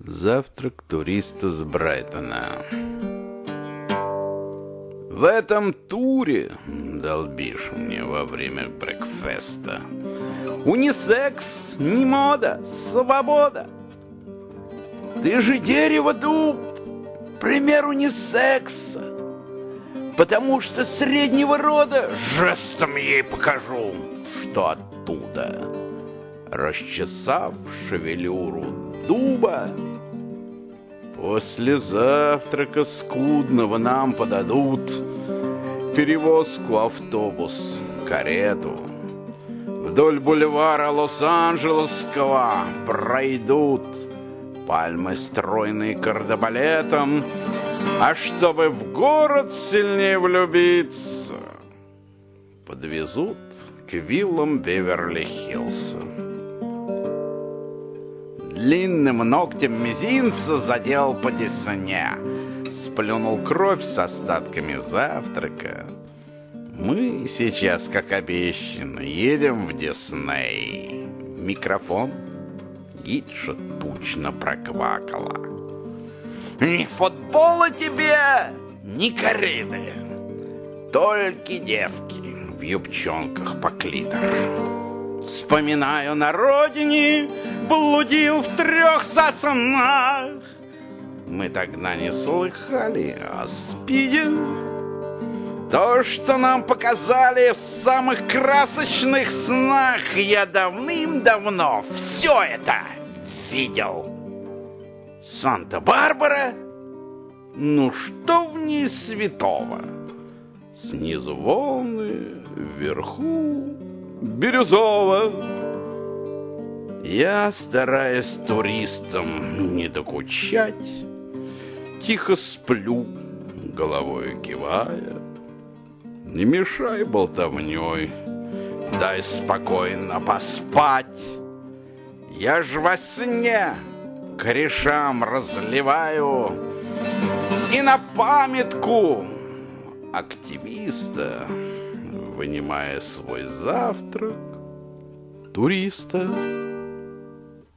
Завтрак туриста с Брайтона. В этом туре, долбишь мне во время брекфеста, унисекс, не мода, свобода. Ты же дерево дуб, пример унисекса. Потому что среднего рода жестом ей покажу, что оттуда, расчесав шевелюру дуба, после завтрака скудного нам подадут перевозку, автобус, карету. Вдоль бульвара Лос-Анджелесского пройдут пальмы, стройные кардебалетом. А чтобы в город сильнее влюбиться, подвезут к виллам Беверли-Хиллса. Длинным ногтем мизинца задел по десне, сплюнул кровь с остатками завтрака. Мы сейчас, как обещано, едем в Дисней. В микрофон гидша тучно проквакала. Ни футбола тебе, ни кориды, только девки в юбчонках по клитор. Вспоминаю, на родине блудил в 3 соснах. Мы тогда не слыхали о спиде. То, что нам показали в самых красочных снах, я давным-давно все это видел. Санта-Барбара? Ну что в ней святого? Снизу волны, вверху бирюзово. Я, стараясь туристам не докучать, тихо сплю, головой кивая. Не мешай болтовней, дай спокойно поспать. Я ж во сне корешам разливаю и на памятку активиста, вынимая свой завтрак туриста.